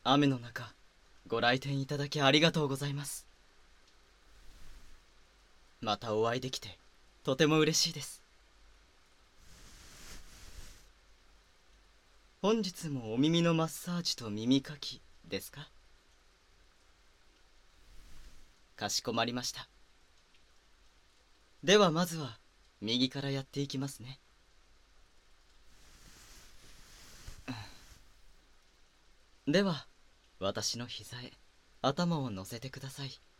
雨の中ご来店いただきありがとうございます。またお会いできてとても嬉しいです。本日もお耳のマッサージと耳かきですか？かしこまりました。ではまずは右からやっていきますね。では私の膝へ頭を乗せてください。